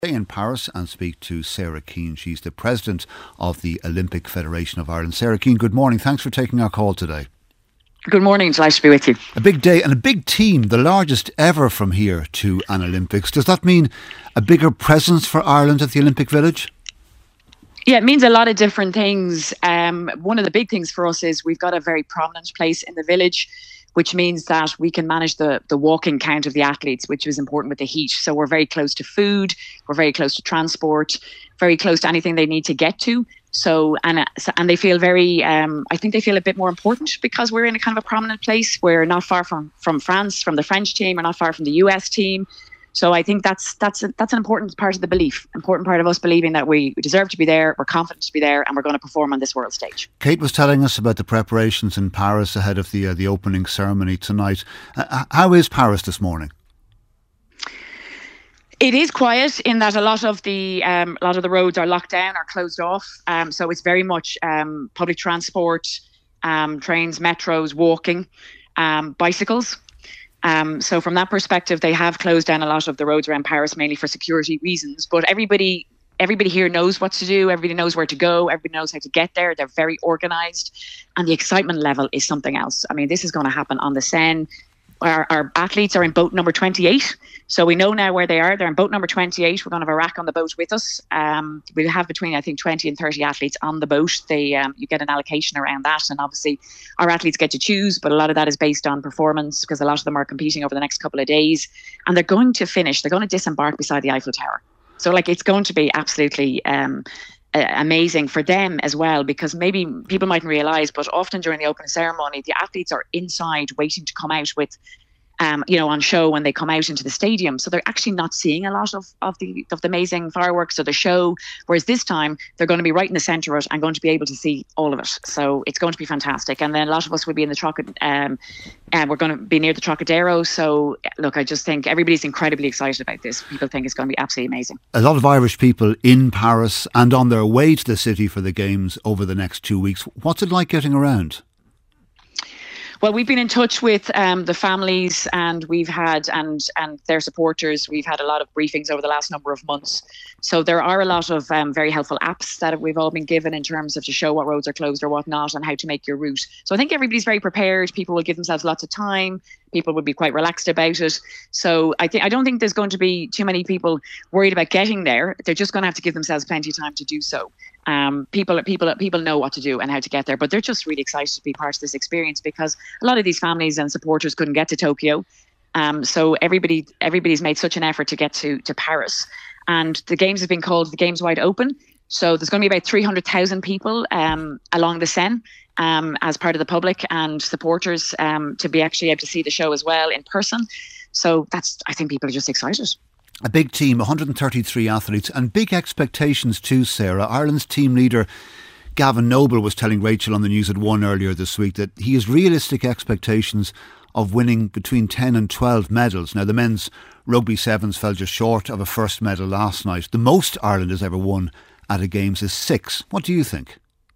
In Paris and speak to Sarah Keane. She's the president of the Olympic Federation of Ireland. Sarah Keane, good morning. Thanks for taking our call today. Good morning. Delighted to be with you. A big day and a big team, the largest ever from here to an Olympics. Does that mean a bigger presence for Ireland at the Olympic Village? Yeah, it means a lot of different things. One of the big things for us is we've got a very prominent place in the village, which means that we can manage the walking count of the athletes, which is important with the heat. So we're very close to food, we're very close to transport, very close to anything they need to get to. So they feel very, I think they feel a bit more important because we're in a kind of a prominent place. We're not far from France, from the French team, we're not far from the US team. So I think that's an important part of the belief, important part of us believing that we deserve to be there, we're confident to be there, and we're going to perform on this world stage. Kate was telling us about the preparations in Paris ahead of the opening ceremony tonight. How is Paris this morning? It is quiet in that a lot of the roads are locked down or closed off. So it's very much public transport, trains, metros, walking, bicycles. So from that perspective, they have closed down a lot of the roads around Paris, mainly for security reasons. But everybody here knows what to do. Everybody knows where to go. Everybody knows how to get there. They're very organised. And the excitement level is something else. I mean, this is going to happen on the Seine. Our athletes are in boat number 28. So we know now where they are. They're in boat number 28. We're going to have a rack on the boat with us. We'll have between, I think, 20 and 30 athletes on the boat. You get an allocation around that. And obviously, our athletes get to choose, but a lot of that is based on performance because a lot of them are competing over the next couple of days. And they're going to disembark beside the Eiffel Tower. So, it's going to be absolutely amazing for them as well, because maybe people mightn't realise, but often during the opening ceremony, the athletes are inside waiting to come out with, on show when they come out into the stadium. So they're actually not seeing a lot of the amazing fireworks or the show. Whereas this time they're going to be right in the centre of it and going to be able to see all of it. So it's going to be fantastic. And then a lot of us will be in the and we're going to be near the Trocadero. So look, I just think everybody's incredibly excited about this. People think it's going to be absolutely amazing. A lot of Irish people in Paris and on their way to the city for the games over the next 2 weeks. What's it like getting around? Well, we've been in touch with the families and we've had and their supporters. We've had a lot of briefings over the last number of months. So there are a lot of very helpful apps that we've all been given in terms of to show what roads are closed or what not and how to make your route. So I think everybody's very prepared. People will give themselves lots of time. People would be quite relaxed about it. So I don't think there's going to be too many people worried about getting there. They're just going to have to give themselves plenty of time to do so. People know what to do and how to get there, but they're just really excited to be part of this experience because a lot of these families and supporters couldn't get to Tokyo. So everybody's made such an effort to get to Paris, and the games have been called the Games Wide Open. So there's going to be about 300,000 people along the Seine as part of the public and supporters to be actually able to see the show as well in person. So I think people are just excited. A big team, 133 athletes, and big expectations too, Sarah. Ireland's team leader, Gavin Noble, was telling Rachel on the News at 1 earlier this week that he has realistic expectations of winning between 10 and 12 medals. Now, the men's rugby sevens fell just short of a first medal last night. The most Ireland has ever won at a Games is 6. What do you think?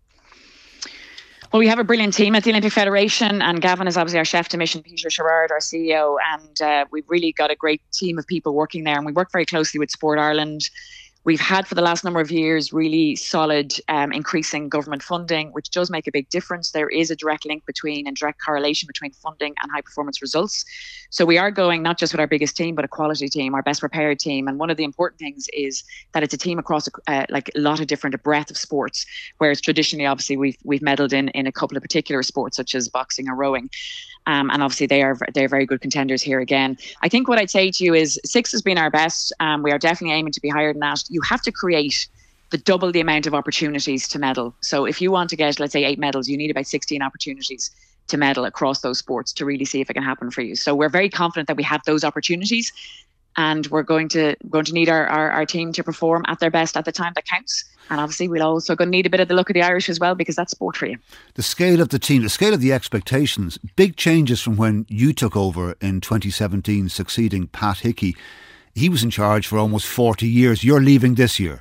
Well, we have a brilliant team at the Olympic Federation, and Gavin is obviously our chef de mission, Peter Sherrard, our CEO, and we've really got a great team of people working there, and we work very closely with Sport Ireland. We've had for the last number of years really solid increasing government funding, which does make a big difference. There is a direct link and direct correlation between funding and high performance results. So we are going not just with our biggest team, but a quality team, our best prepared team. And one of the important things is that it's a team across a lot of different breadth of sports, whereas traditionally, obviously, we've medalled in a couple of particular sports such as boxing or rowing. And obviously they're very good contenders here again. I think what I'd say to you is 6 has been our best. We are definitely aiming to be higher than that. You have to create double the amount of opportunities to medal. So if you want to get, let's say, 8 medals, you need about 16 opportunities to medal across those sports to really see if it can happen for you. So we're very confident that we have those opportunities, and we're going to need our team to perform at their best at the time that counts. And obviously we'll also going to need a bit of the look of the Irish as well, because that's sport for you. The scale of the team, the scale of the expectations, big changes from when you took over in 2017, succeeding Pat Hickey. He was in charge for almost 40 years. You're leaving this year.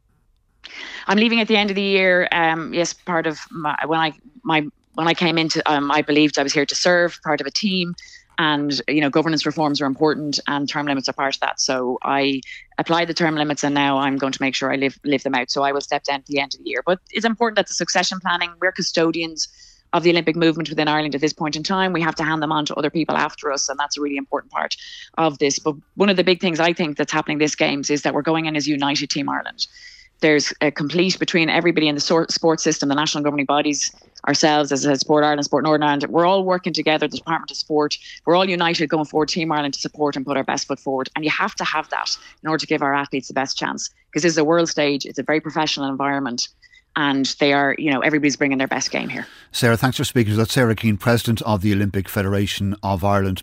I'm leaving at the end of the year. Yes, part of when I came into, I believed I was here to serve, part of a team. And, governance reforms are important and term limits are part of that. So I applied the term limits and now I'm going to make sure I live them out. So I will step down at the end of the year. But it's important that the succession planning, we're custodians of the Olympic movement within Ireland at this point in time. We have to hand them on to other people after us, and that's a really important part of this. But one of the big things I think that's happening this Games is that we're going in as United Team Ireland. There's a complete between everybody in the sports system, the national governing bodies, ourselves as Sport Ireland, Sport Northern Ireland. We're all working together, the Department of Sport. We're all united going forward, Team Ireland, to support and put our best foot forward. And you have to have that in order to give our athletes the best chance. Because this is a world stage, it's a very professional environment. And they are, everybody's bringing their best game here. Sarah, thanks for speaking to us. That's Sarah Keane, President of the Olympic Federation of Ireland.